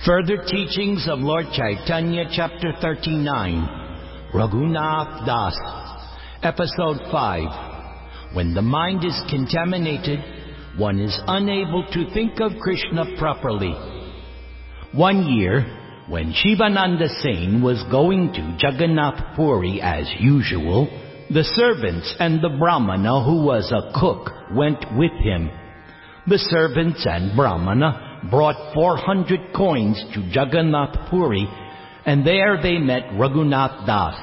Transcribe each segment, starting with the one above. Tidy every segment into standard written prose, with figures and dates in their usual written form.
Further teachings of Lord Chaitanya, Chapter 39, Raghunath Das, Episode 5. When the mind is contaminated, one is unable to think of Krishna properly. One year, when Shivananda Sen was going to Jagannath Puri as usual, the servants and the Brahmana who was a cook went with him. The servants and Brahmana brought 400 coins to Jagannath Puri, and there they met Raghunath Das.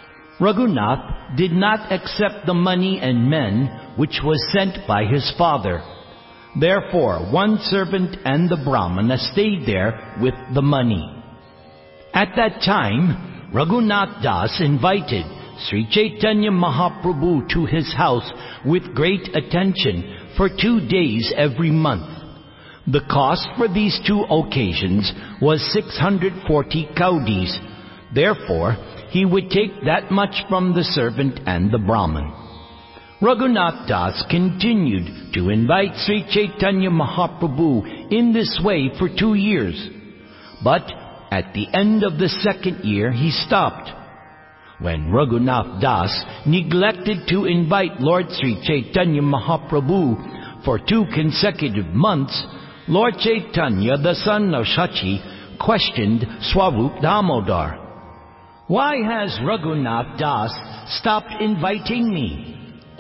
Raghunath did not accept the money and men which was sent by his father. Therefore, one servant and the Brahmana stayed there with the money. At that time, Raghunath Das invited Sri Chaitanya Mahaprabhu to his house with great attention for 2 days every month. The cost for these 2 occasions was 640 kaudis. Therefore, he would take that much from the servant and the Brahmin. Raghunath Das continued to invite Sri Chaitanya Mahaprabhu in this way for 2 years. But at the end of the 2nd year, he stopped. When Raghunath Das neglected to invite Lord Sri Chaitanya Mahaprabhu for 2 consecutive months, Lord Chaitanya, the son of Shachi, questioned Swarup Damodar. "Why has Raghunath Das stopped inviting me?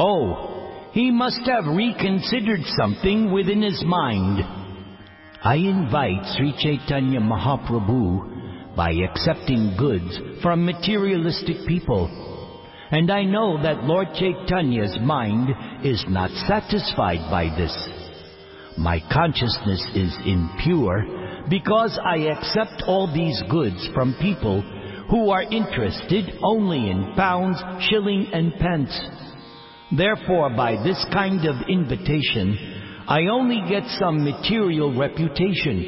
Oh, he must have reconsidered something within his mind. I invite Sri Chaitanya Mahaprabhu by accepting goods from materialistic people. And I know that Lord Chaitanya's mind is not satisfied by this. My consciousness is impure because I accept all these goods from people who are interested only in pounds, shilling, and pence. Therefore, by this kind of invitation, I only get some material reputation.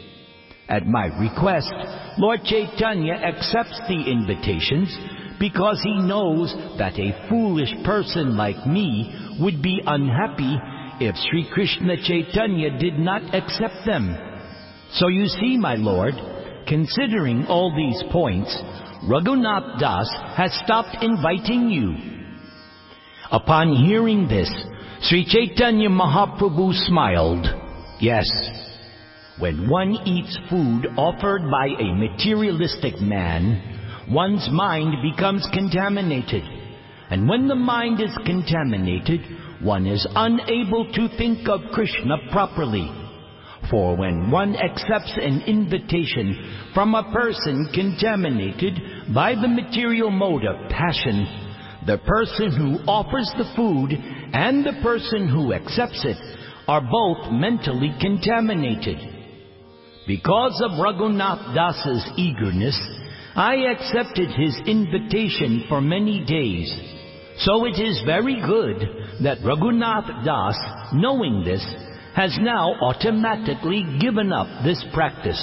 At my request, Lord Chaitanya accepts the invitations because he knows that a foolish person like me would be unhappy if Sri Krishna Chaitanya did not accept them. So you see, my Lord, considering all these points, Raghunath Das has stopped inviting you." Upon hearing this, Sri Chaitanya Mahaprabhu smiled. Yes, when one eats food offered by a materialistic man, one's mind becomes contaminated. And when the mind is contaminated, one is unable to think of Krishna properly. For when one accepts an invitation from a person contaminated by the material mode of passion, the person who offers the food and the person who accepts it are both mentally contaminated. Because of Raghunath Das's eagerness, I accepted his invitation for many days. So it is very good that Raghunath Das, knowing this, has now automatically given up this practice.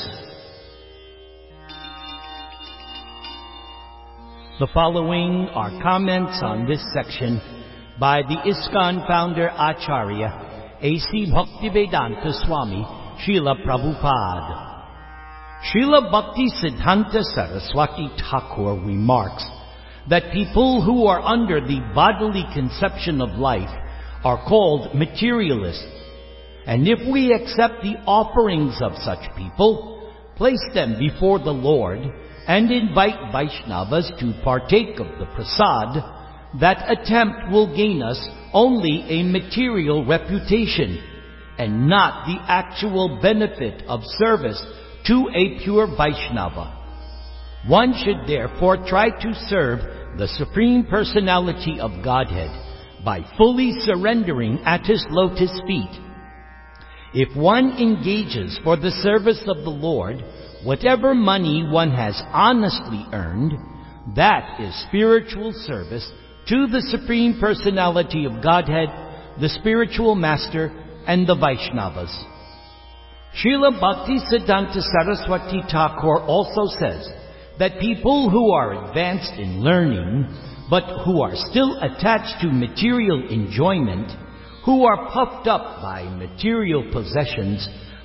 The following are comments on this section by the ISKCON founder Acharya A.C. Bhaktivedanta Swami Srila Prabhupada. Srila Bhakti Siddhanta Saraswati Thakur remarks that people who are under the bodily conception of life are called materialists. And if we accept the offerings of such people, place them before the Lord, and invite Vaishnavas to partake of the prasad, that attempt will gain us only a material reputation, and not the actual benefit of service to a pure Vaishnava. One should therefore try to serve the Supreme Personality of Godhead by fully surrendering at His lotus feet. If one engages for the service of the Lord, whatever money one has honestly earned, that is spiritual service to the Supreme Personality of Godhead, the spiritual master, and the Vaishnavas. Srila Bhakti Siddhanta Saraswati Thakur also says that people who are advanced in learning, but who are still attached to material enjoyment, who are puffed up by material possessions,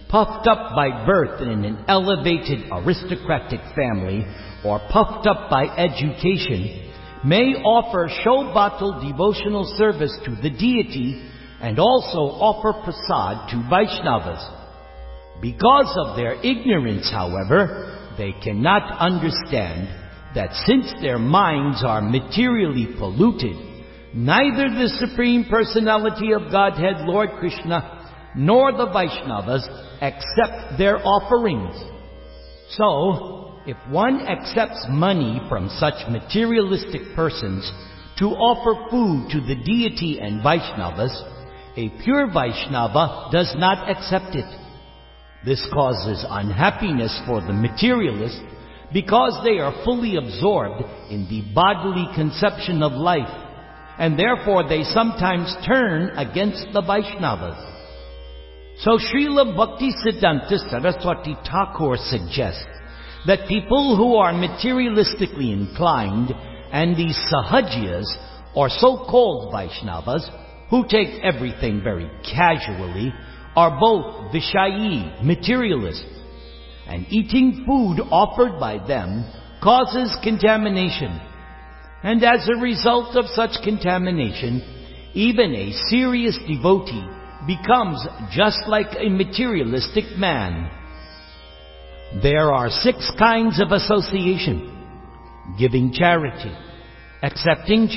puffed up by birth in an elevated aristocratic family, or puffed up by education, may offer Shobhatal devotional service to the deity and also offer prasad to Vaishnavas. Because of their ignorance, however, they cannot understand that since their minds are materially polluted, neither the Supreme Personality of Godhead, Lord Krishna, nor the Vaishnavas accept their offerings. So, if one accepts money from such materialistic persons to offer food to the deity and Vaishnavas, a pure Vaishnava does not accept it. This causes unhappiness for the materialists because they are fully absorbed in the bodily conception of life, and therefore they sometimes turn against the Vaishnavas. So Srila Bhaktisiddhanta Saraswati Thakur suggests that people who are materialistically inclined and the Sahajiyas, or so-called Vaishnavas, who take everything very casually, are both Vishayi, materialists, and eating food offered by them causes contamination. And as a result of such contamination, even a serious devotee becomes just like a materialistic man. There are 6 kinds of association: giving charity, accepting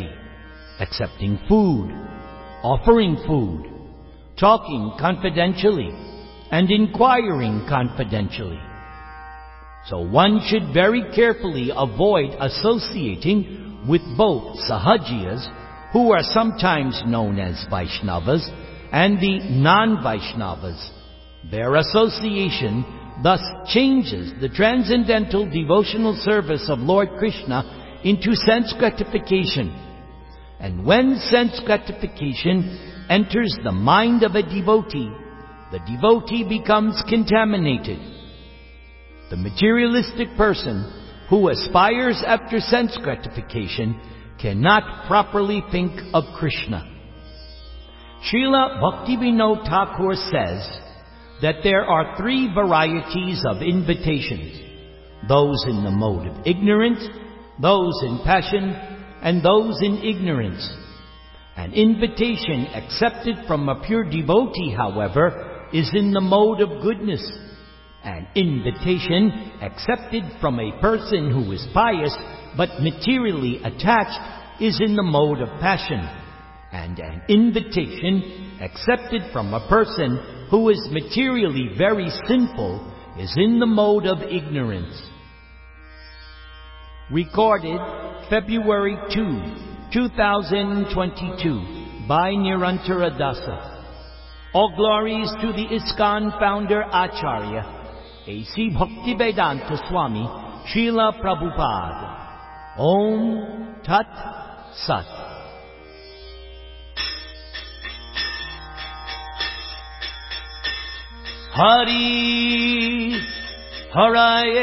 food, offering food, talking confidentially, and inquiring confidentially. So one should very carefully avoid associating with both Sahajiyas, who are sometimes known as Vaishnavas, and the non-Vaishnavas. Their association thus changes the transcendental devotional service of Lord Krishna into sense gratification. And when sense gratification enters the mind of a devotee, the devotee becomes contaminated. The materialistic person who aspires after sense gratification cannot properly think of Krishna. Srila Bhaktivinoda Thakur says that there are 3 varieties of invitations: those in the mode of ignorance, those in passion, and those in ignorance. An invitation accepted from a pure devotee, however, is in the mode of goodness. An invitation accepted from a person who is pious but materially attached is in the mode of passion. And an invitation accepted from a person who is materially very sinful is in the mode of ignorance. Recorded February 2, 2022 by Nirantara Dasa. All glories to the ISKCON founder Acharya, A.C. Bhaktivedanta Swami, Srila Prabhupada. Om Tat Sat. Hari Haraye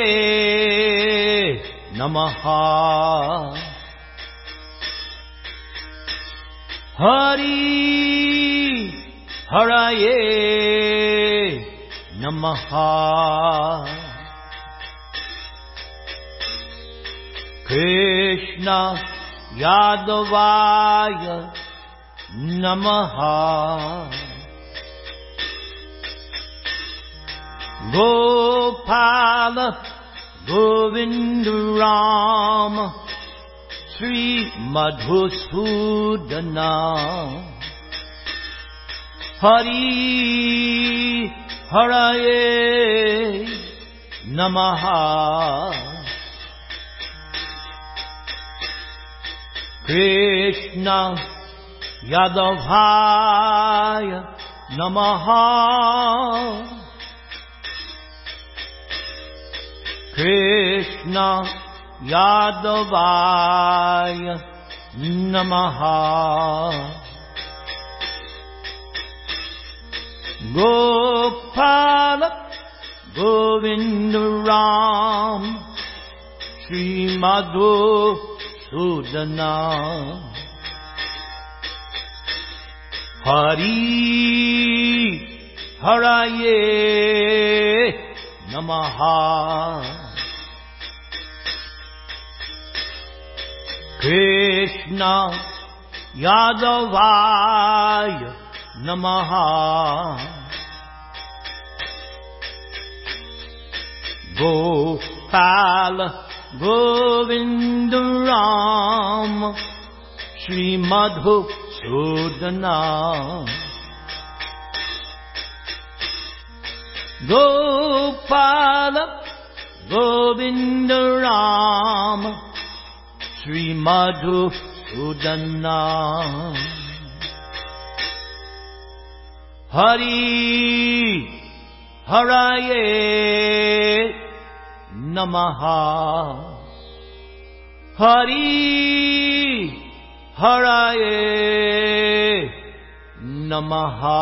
Namaha. Hari Haraye Namaha. Krishna Yadavaya Namaha. Gopala Govinda Rama Sri Madhusudana. Hari Haraye Namaha. Krishna Yadavaya Namaha. Krishna Yadavaya Namaha. Gopala Govinda Ram Sri Madhusudana. Hari Haraye Namaha. Krishna Yadavaya Namaha. Gopala Govinda Ram Shri Madhusudana. Gopala Govinda Ram Shri Madhusudana. Hari Haraye Namaha. Hari Haraye Namaha.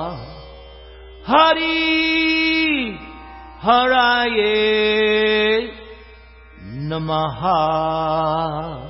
Hari Haraye Namaha.